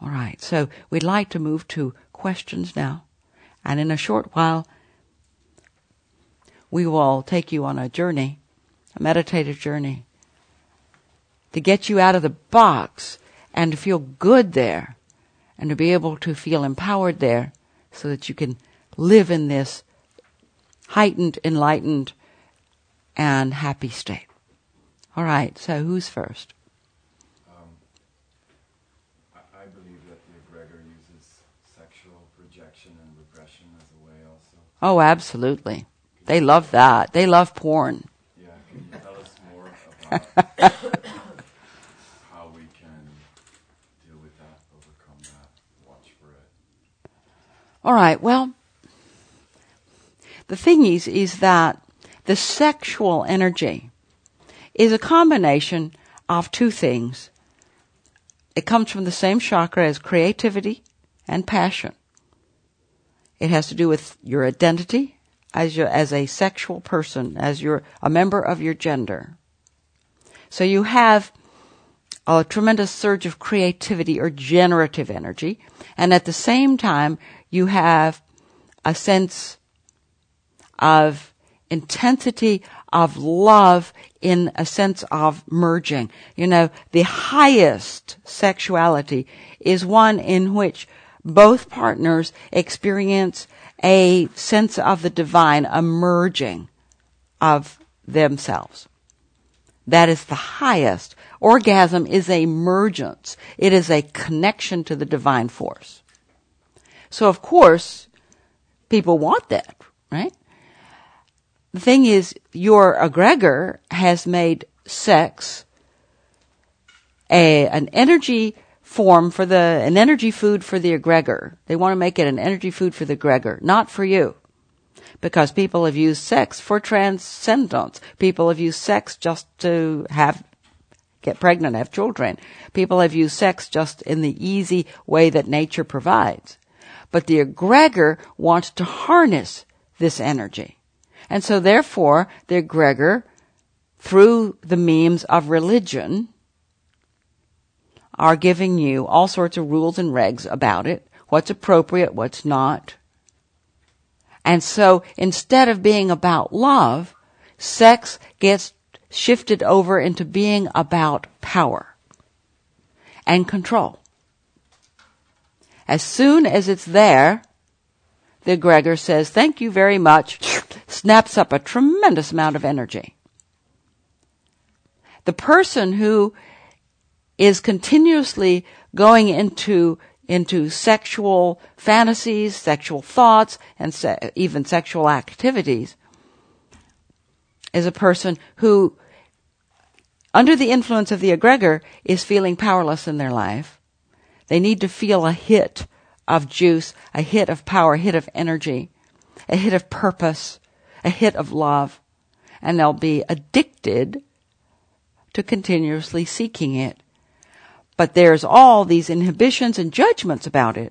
All right, so we'd like to move to questions now. And in a short while, we will take you on a journey, a meditative journey, to get you out of the box and to feel good there and to be able to feel empowered there so that you can live in this heightened, enlightened, and happy state. All right, so who's first? I believe that the egregor uses sexual projection and repression as a way also. Oh, absolutely. They love that. They love porn. Yeah, can you tell us more about how we can deal with that, overcome that, watch for it? All right, well, the thing is that the sexual energy is a combination of two things. It comes from the same chakra as creativity and passion. It has to do with your identity as a sexual person, as you're a member of your gender. So you have a tremendous surge of creativity or generative energy, and at the same time you have a sense of intensity of love in a sense of merging. You know, the highest sexuality is one in which both partners experience a sense of the divine, a merging of themselves. That is the highest. Orgasm is a mergence. It is a connection to the divine force. So of course, people want that, right? The thing is, your egregor has made sex an energy form for an energy food for the egregor. They want to make it an energy food for the egregor, not for you. Because people have used sex for transcendence. People have used sex just to get pregnant, have children. People have used sex just in the easy way that nature provides. But the egregor wants to harness this energy. And so therefore, the egregor, through the means of religion, are giving you all sorts of rules and regs about it, what's appropriate, what's not. And so instead of being about love, sex gets shifted over into being about power and control. As soon as it's there, the egregor says, thank you very much, snaps up a tremendous amount of energy. The person who is continuously going into sexual fantasies, sexual thoughts, and even sexual activities is a person who, under the influence of the egregor, is feeling powerless in their life. They need to feel a hit of juice, a hit of power, a hit of energy, a hit of purpose, a hit of love, and they'll be addicted to continuously seeking it. But there's all these inhibitions and judgments about it.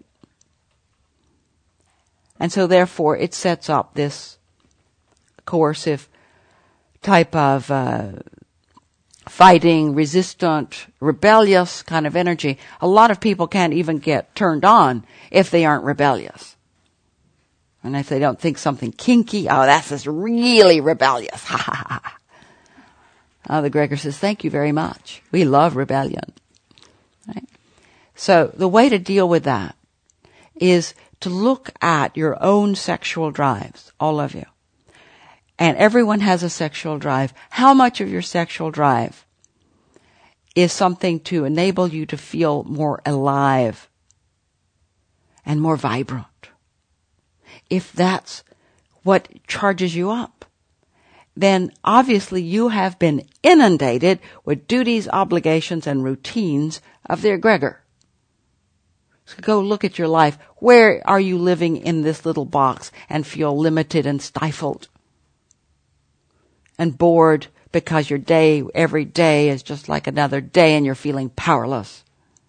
And so therefore it sets up this coercive type of fighting, resistant, rebellious kind of energy. A lot of people can't even get turned on if they aren't rebellious. And if they don't think something kinky, oh, that's just really rebellious. Ha ha ha. Oh, the egregor says, thank you very much. We love rebellion. Right? So the way to deal with that is to look at your own sexual drives, all of you. And everyone has a sexual drive. How much of your sexual drive is something to enable you to feel more alive and more vibrant? If that's what charges you up, then obviously you have been inundated with duties, obligations, and routines of the egregor. So go look at your life. Where are you living in this little box and feel limited and stifled and bored because your day, every day is just like another day and you're feeling powerless?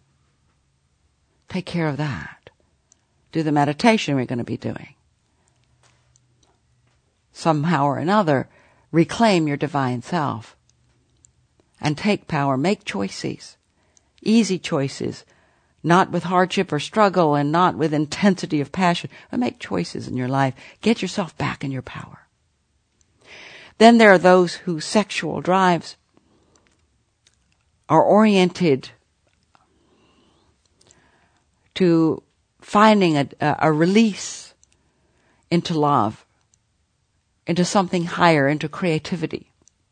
Take care of that. Do the meditation we're going to be doing. Somehow or another, reclaim your divine self and take power. Make choices, easy choices, not with hardship or struggle and not with intensity of passion, but make choices in your life. Get yourself back in your power. Then there are those whose sexual drives are oriented to finding a release into love, into something higher, into creativity.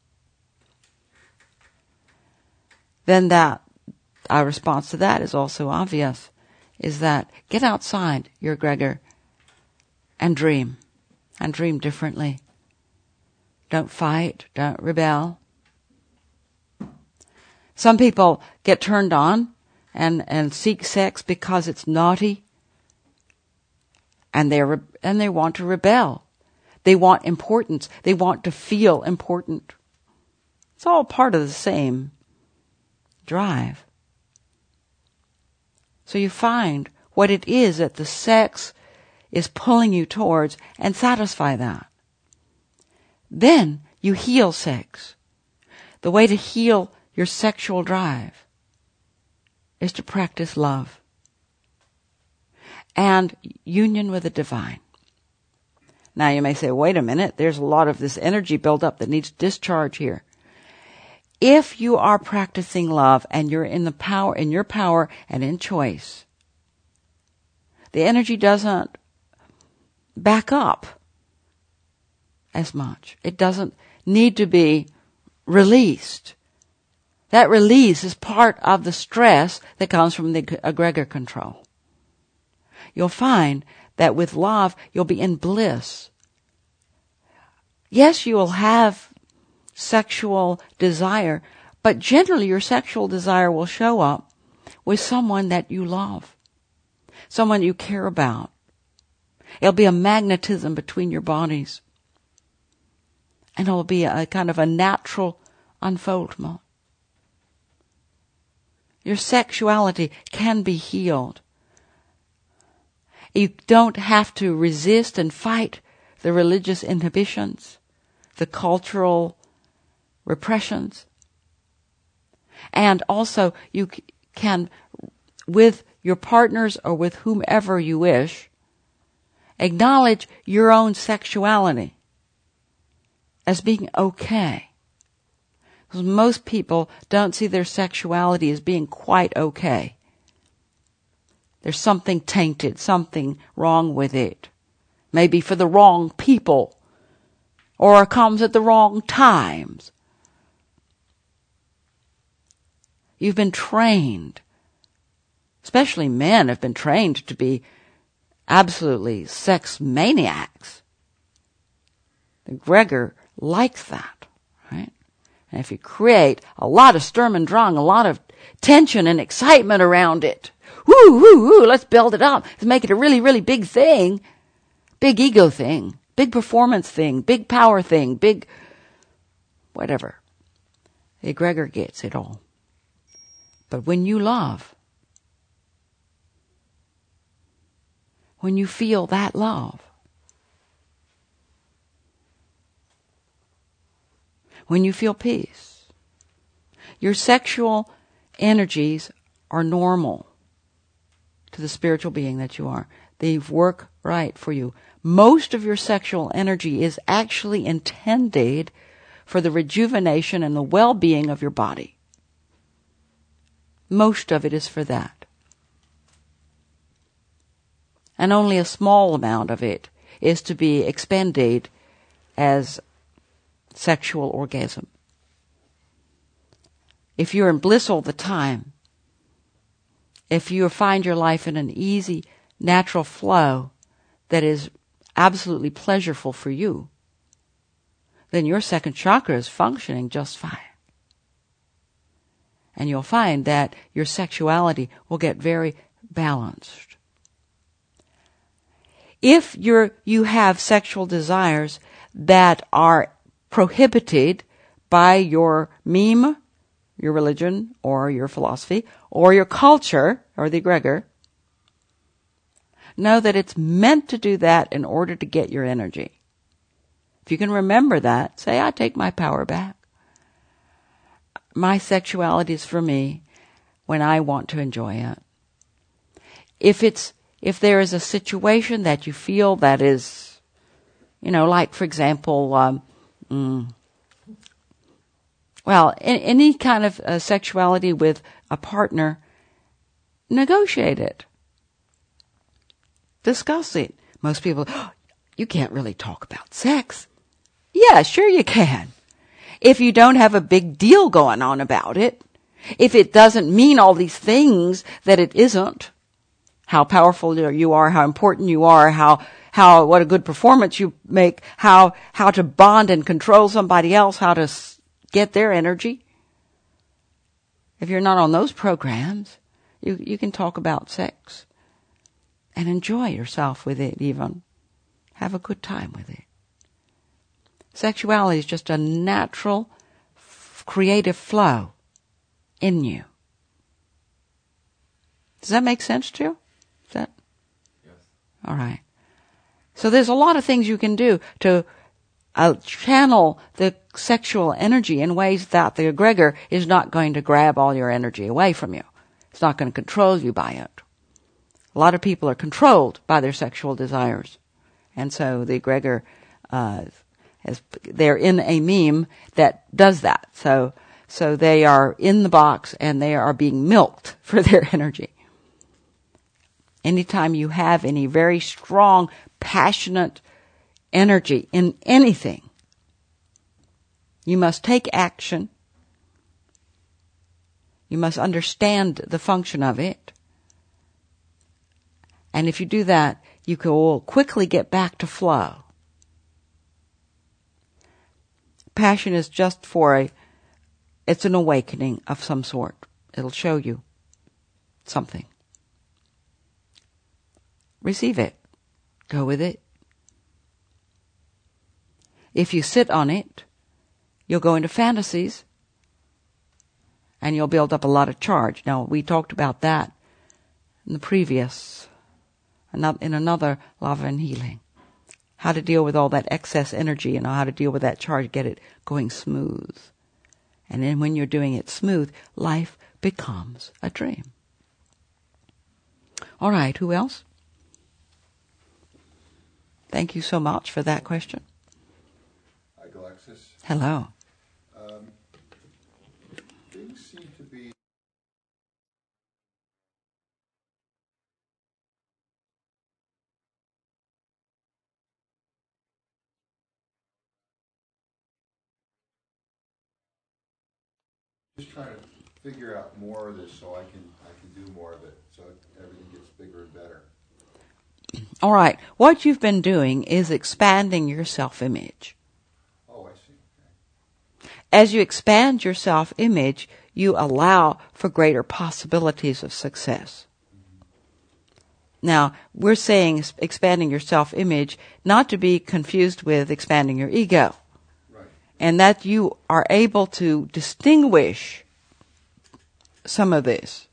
Then our response to that is also obvious, is that get outside your egregor and dream differently. Don't fight, don't rebel. Some people get turned on and seek sex because it's naughty, and they want to rebel. They want importance. They want to feel important. It's all part of the same drive. So you find what it is that the sex is pulling you towards and satisfy that. Then you heal sex. The way to heal your sexual drive is to practice love and union with the divine. Now you may say, wait a minute, there's a lot of this energy built up that needs discharge here. If you are practicing love and you're in your power and in choice, the energy doesn't back up as much. It doesn't need to be released. That release is part of the stress that comes from the egregor control. You'll find that with love, you'll be in bliss. Yes, you will have sexual desire, but generally your sexual desire will show up with someone that you love, someone you care about. It'll be a magnetism between your bodies, and it'll be a kind of a natural unfoldment. Your sexuality can be healed. You don't have to resist and fight the religious inhibitions, the cultural repressions. And also you can, with your partners or with whomever you wish, acknowledge your own sexuality as being okay. Because most people don't see their sexuality as being quite okay. There's something tainted, something wrong with it. Maybe for the wrong people, or it comes at the wrong times. You've been trained, especially men have been trained to be absolutely sex maniacs. The egregor likes that, right? And if you create a lot of Sturm und Drang, a lot of tension and excitement around it, woo, woo, woo, let's build it up. Let's make it a really, really big thing. Big ego thing. Big performance thing. Big power thing. Big whatever. The egregor gets it all. But when you love, when you feel that love, when you feel peace, your sexual energies are normal to the spiritual being that you are. They work right for you. Most of your sexual energy is actually intended for the rejuvenation and the well-being of your body. Most of it is for that. And only a small amount of it is to be expended as sexual orgasm. If you're in bliss all the time, if you find your life in an easy, natural flow that is absolutely pleasurable for you, then your second chakra is functioning just fine. And you'll find that your sexuality will get very balanced. If you have sexual desires that are prohibited by your meme, your religion, or your philosophy, or your culture, or the egregor, know that it's meant to do that in order to get your energy. If you can remember that, say, I take my power back. My sexuality is for me when I want to enjoy it. if there is a situation that you feel that is, like for example, any kind of sexuality with a partner, negotiate it. Discuss it. Most people, you can't really talk about sex. Yeah, sure you can. If you don't have a big deal going on about it, if it doesn't mean all these things that it isn't, how powerful you are, how important you are, what a good performance you make, how to bond and control somebody else, how to get their energy. If you're not on those programs, you can talk about sex and enjoy yourself with it even. Have a good time with it. Sexuality is just a natural, creative flow in you. Does that make sense to you? Yes. All right. So there's a lot of things you can do to channel the sexual energy in ways that the egregor is not going to grab all your energy away from you. It's not going to control you by it. A lot of people are controlled by their sexual desires. And so the egregor, they're in a meme that does that. So they are in the box and they are being milked for their energy. Anytime you have any very strong, passionate energy in anything, you must take action. You must understand the function of it. And if you do that, you will quickly get back to flow. Passion is just it's an awakening of some sort. It'll show you something. Receive it. Go with it. If you sit on it, you'll go into fantasies and you'll build up a lot of charge. Now, we talked about that in the previous, in another Love and Healing. How to deal with all that excess energy and how to deal with that charge, get it going smooth. And then when you're doing it smooth, life becomes a dream. All right, who else? Thank you so much for that question. Hi, Alexis. Hello. Things seem to be just trying to figure out more of this so I can do more of it, so everything gets bigger and better. All right. What you've been doing is expanding your self-image. Oh, I see. Okay. As you expand your self-image, you allow for greater possibilities of success. Mm-hmm. Now, we're saying expanding your self-image not to be confused with expanding your ego. Right. And that you are able to distinguish some of this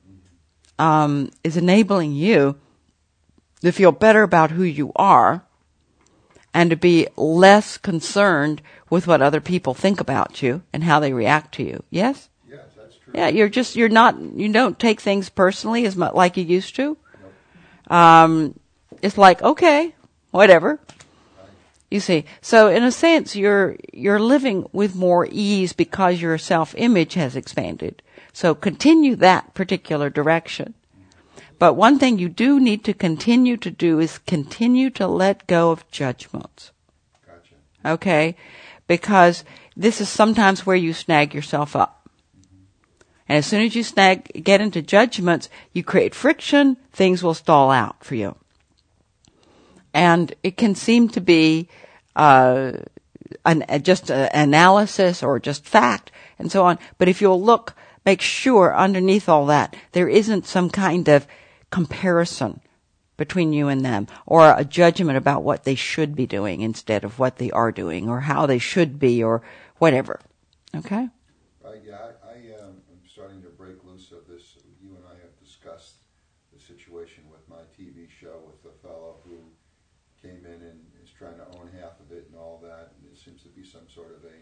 is enabling you to feel better about who you are and to be less concerned with what other people think about you and how they react to you. Yes? Yes, that's true. Yeah, you don't take things personally as much like you used to. Nope. It's like, okay, whatever. Right. You see. So in a sense, you're living with more ease because your self-image has expanded. So continue that particular direction. But one thing you do need to continue to do is continue to let go of judgments. Gotcha. Okay? Because this is sometimes where you snag yourself up. Mm-hmm. And as soon as you get into judgments, you create friction, things will stall out for you. And it can seem to be just analysis or just fact and so on. But if you'll make sure underneath all that, there isn't some kind of comparison between you and them, or a judgment about what they should be doing instead of what they are doing, or how they should be, or whatever. Okay? Yeah, I'm starting to break loose of this. You and I have discussed the situation with my TV show with the fellow who came in and is trying to own half of it and all that, and there seems to be some sort of a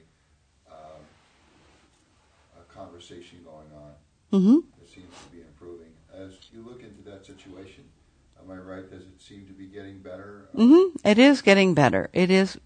conversation going on. Mm-hmm. It seems to be improving. As you look into that that situation. Am I right? Does it seem to be getting better? It is getting better. It is.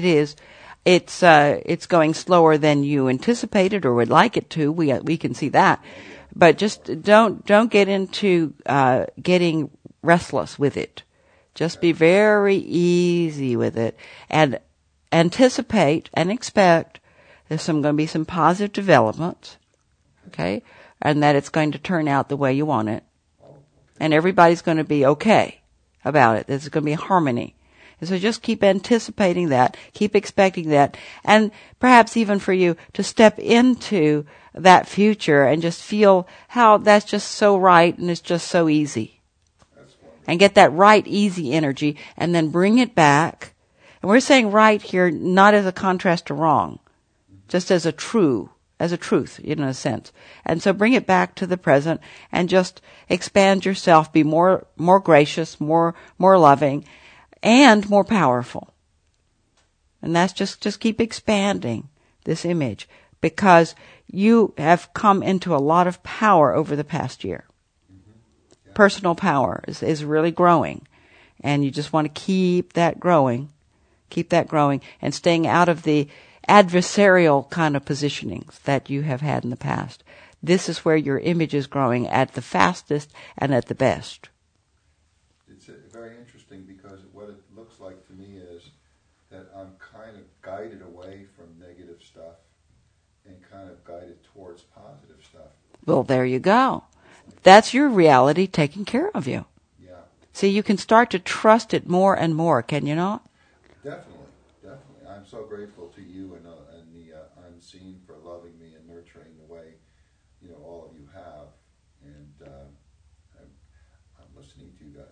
It's going slower than you anticipated or would like it to. We can see that, but just don't get into getting restless with it. Just be very easy with it and anticipate and expect there's going to be some positive developments, okay, and that it's going to turn out the way you want it, and everybody's going to be okay about it. There's going to be harmony. And so just keep anticipating that, keep expecting that, and perhaps even for you to step into that future and just feel how that's just so right and it's just so easy. And get that right, easy energy and then bring it back. And we're saying right here not as a contrast to wrong, just as a truth, in a sense. And so bring it back to the present and just expand yourself, be more gracious, more loving, and more powerful. And that's just keep expanding this image because you have come into a lot of power over the past year. Personal power is really growing, and you just want to keep that growing, and staying out of the adversarial kind of positionings that you have had in the past. This is where your image is growing at the fastest and at the best. It's very interesting because what it looks like to me is that I'm kind of guided away from negative stuff and kind of guided towards positive stuff. Well, there you go. That's your reality taking care of you. Yeah. See, you can start to trust it more and more, can you not? Definitely. I'm so grateful to you and the Unseen for loving me and nurturing the way, all of you have. And I'm listening to you guys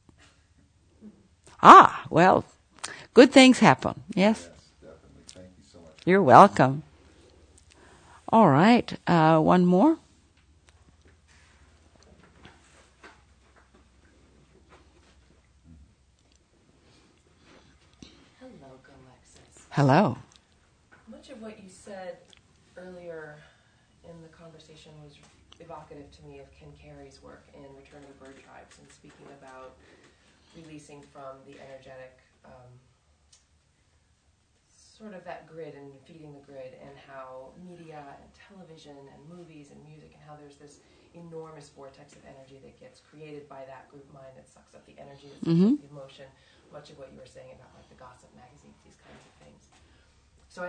more. Well, good things happen. Yes? Yes, definitely. Thank you so much. You're welcome. All right. One more. Hello. Much of what you said earlier in the conversation was evocative to me of Ken Carey's work in Return of the Bird Tribes and speaking about releasing from the energetic sort of that grid and feeding the grid, and how media and television and movies and music and how there's this enormous vortex of energy that gets created by that group mind that sucks up the energy, that sucks up the emotion, much of what you were saying about like the gossip magazines, these kinds of things. So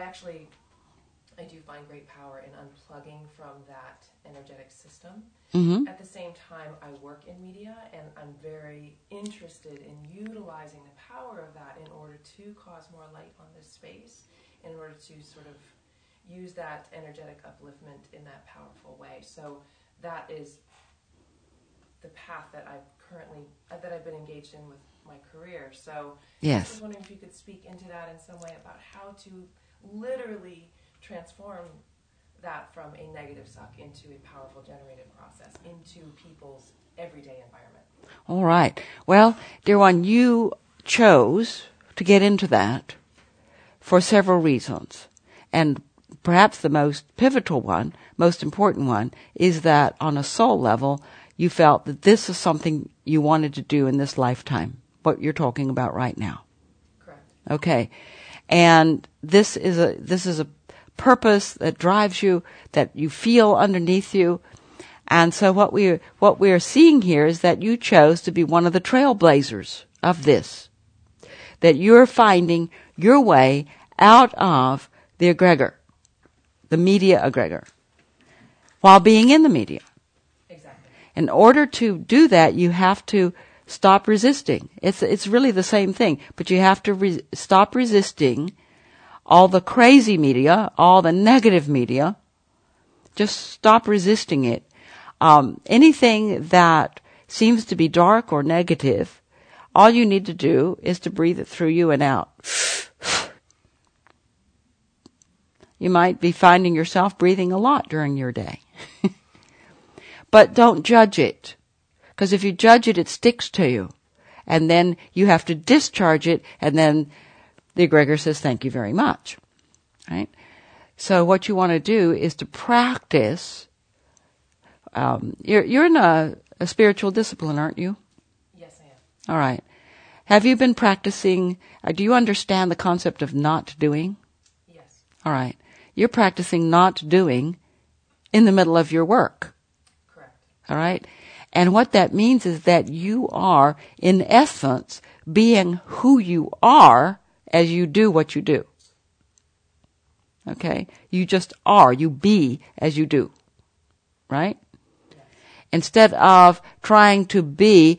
I do find great power in unplugging from that energetic system. At the same time, I work in media, and I'm very interested in utilizing the power of that in order to cause more light on this space, in order to sort of use that energetic upliftment in that powerful way. So that is the path that I've been engaged in with my career. So yes. I was wondering if you could speak into that in some way about how to literally transform that from a negative suck into a powerful generative process into people's everyday environment. All right. Well, dear one, you chose to get into that for several reasons. And perhaps the most pivotal one, most important one, is that on a soul level, you felt that this is something you wanted to do in this lifetime, what you're talking about right now. Correct. Okay. And this is a purpose that drives you, that you feel underneath you. And so what we are seeing here is that you chose to be one of the trailblazers of this. That you're finding your way out of the egregor, the media egregor, while being in the media. Exactly. In order to do that, you have to stop resisting. It's really the same thing, but you have to stop resisting all the crazy media, all the negative media. Just stop resisting it. Anything that seems to be dark or negative, all you need to do is to breathe it through you and out. You might be finding yourself breathing a lot during your day. But don't judge it. Because if you judge it, it sticks to you. And then you have to discharge it, and then the egregor says, thank you very much. Right? So what you want to do is to practice. You're in a a spiritual discipline, aren't you? Yes, I am. All right. Have you been practicing, do you understand the concept of not doing? Yes. All right. You're practicing not doing in the middle of your work. Correct. All right? And what that means is that you are, in essence, being who you are as you do what you do. Okay? You just are. You be as you do. Right? Yes. Instead of trying to be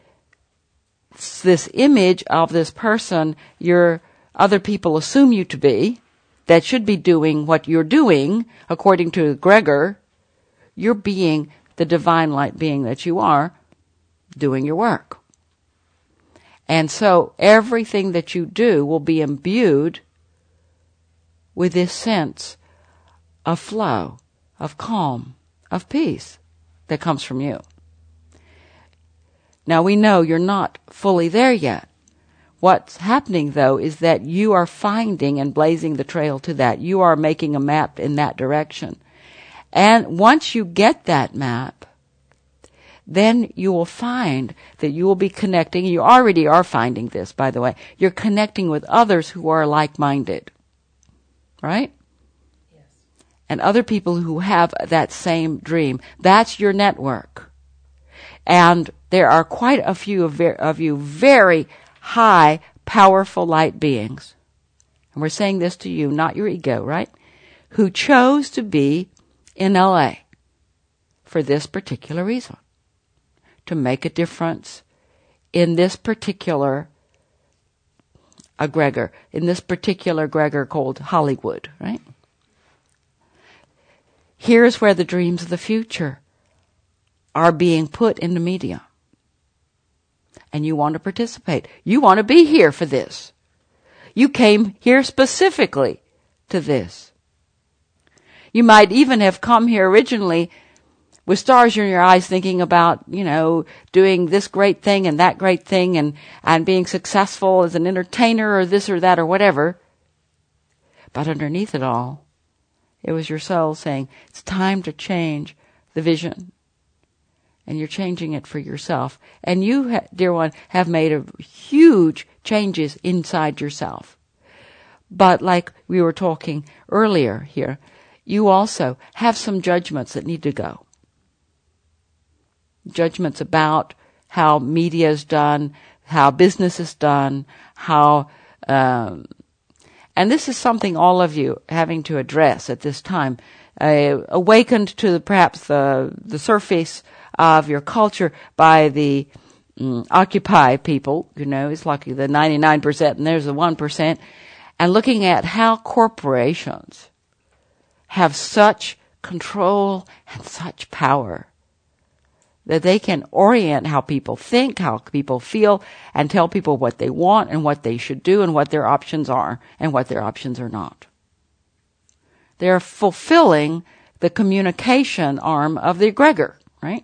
this image of this person your other people assume you to be, that should be doing what you're doing, according to Gregor, you're being the divine light being that you are, doing your work. And so everything that you do will be imbued with this sense of flow, of calm, of peace that comes from you. Now we know you're not fully there yet. What's happening, though, is that you are finding and blazing the trail to that. You are making a map in that direction. And once you get that map, then you will find that you will be connecting. You already are finding this, by the way. You're connecting with others who are like-minded. Right? Yes. And other people who have that same dream. That's your network. And there are quite a few of you very high, powerful light beings. And we're saying this to you, not your ego, right? Who chose to be in LA for this particular reason. To make a difference in this particular egregor, in this particular egregor called Hollywood, right? Here's where the dreams of the future are being put in the media. And you want to participate. You want to be here for this. You came here specifically to this. You might even have come here originally with stars in your eyes thinking about, doing this great thing and that great thing and being successful as an entertainer or this or that or whatever. But underneath it all, it was your soul saying, it's time to change the vision. And you're changing it for yourself. And you, dear one, have made huge changes inside yourself. But like we were talking earlier here, you also have some judgments that need to go. Judgments about how media is done, how business is done, how, and this is something all of you having to address at this time. Awakened to perhaps the surface of your culture by the Occupy people, it's like the 99% and there's the 1%, and looking at how corporations have such control and such power that they can orient how people think, how people feel, and tell people what they want and what they should do and what their options are and what their options are not. They're fulfilling the communication arm of the egregor, right?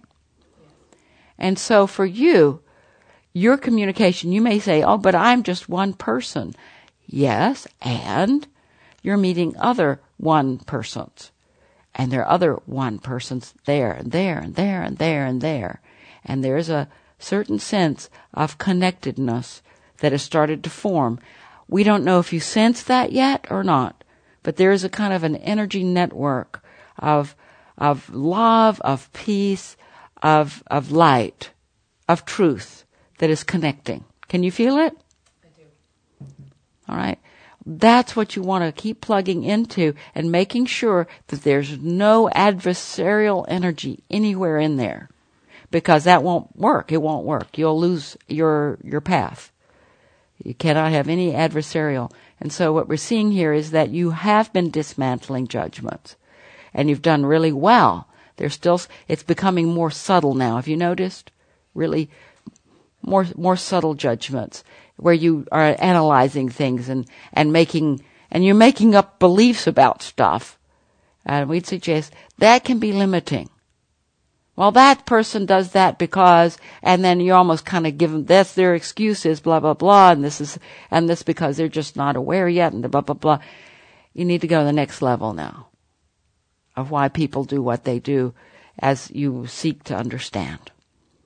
And so for you, your communication, you may say, oh, but I'm just one person. Yes, and you're meeting other one persons. And there are other one persons there and there and there and there and there. And there's a certain sense of connectedness that has started to form. We don't know if you sense that yet or not, but there is a kind of an energy network of love, of peace, of light, of truth that is connecting. Can you feel it? I do. All right. That's what you want to keep plugging into and making sure that there's no adversarial energy anywhere in there, because that won't work. It won't work. You'll lose your path. You cannot have any adversarial. And so what we're seeing here is that you have been dismantling judgments, and you've done really well. It's becoming more subtle now. Have you noticed? Really more subtle judgments where you are analyzing things and you're making up beliefs about stuff. And we'd suggest that can be limiting. Well, that person does that because, and then you almost kind of give them, that's their excuses, blah, blah, blah, and this because they're just not aware yet, and blah, blah, blah. You need to go to the next level now of why people do what they do as you seek to understand.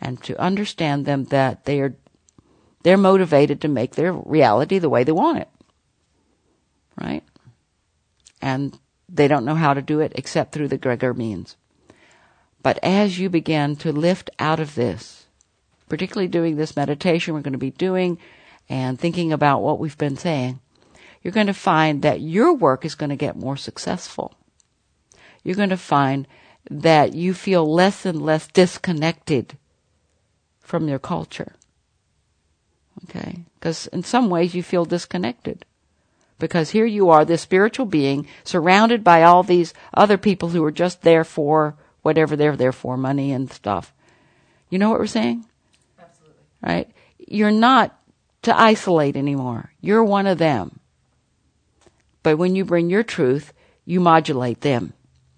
and to understand them that they're motivated to make their reality the way they want it. Right? And they don't know how to do it except through the egregor means. But as you begin to lift out of this, particularly doing this meditation we're going to be doing and thinking about what we've been saying, you're going to find that your work is going to get more successful. You're going to find that you feel less and less disconnected from your culture. Okay? Because in some ways you feel disconnected. Because here you are, this spiritual being, surrounded by all these other people who are just there for whatever they're there for, money and stuff. You know what we're saying? Absolutely. Right? You're not to isolate anymore. You're one of them. But when you bring your truth, you modulate them.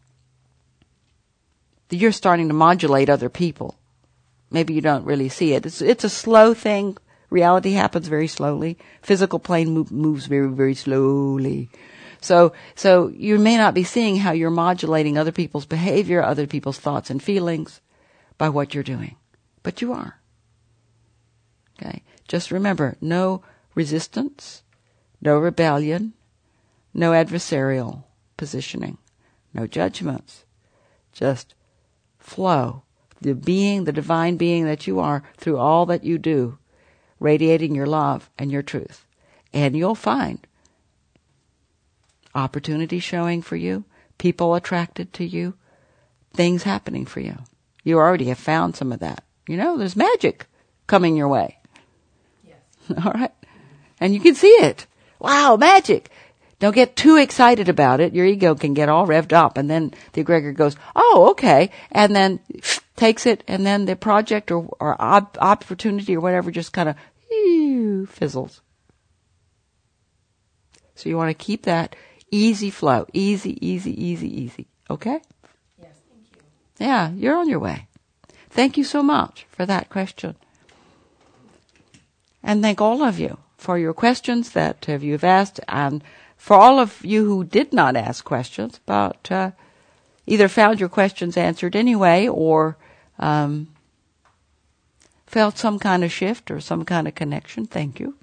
You're starting to modulate other people. Maybe you don't really see it. It's a slow thing. Reality happens very slowly. Physical plane moves very, very slowly. So you may not be seeing how you're modulating other people's behavior, other people's thoughts and feelings by what you're doing. But you are. Okay? Just remember, no resistance, no rebellion, no adversarial positioning, no judgments. Just flow. The being, the divine being that you are through all that you do, radiating your love and your truth. And you'll find opportunities showing for you, people attracted to you, things happening for you. You already have found some of that. You know, there's magic coming your way. Yes. All right? And you can see it. Wow, magic. Don't get too excited about it. Your ego can get all revved up, and then the egregor goes, oh, okay, and then takes it, and then the project or opportunity or whatever just kind of fizzles. So you want to keep that easy flow. Easy, easy, easy, easy. Okay? Yes, thank you. Yeah, you're on your way. Thank you so much for that question. And thank all of you for your questions that you've asked, and for all of you who did not ask questions, but either found your questions answered anyway or felt some kind of shift or some kind of connection, thank you.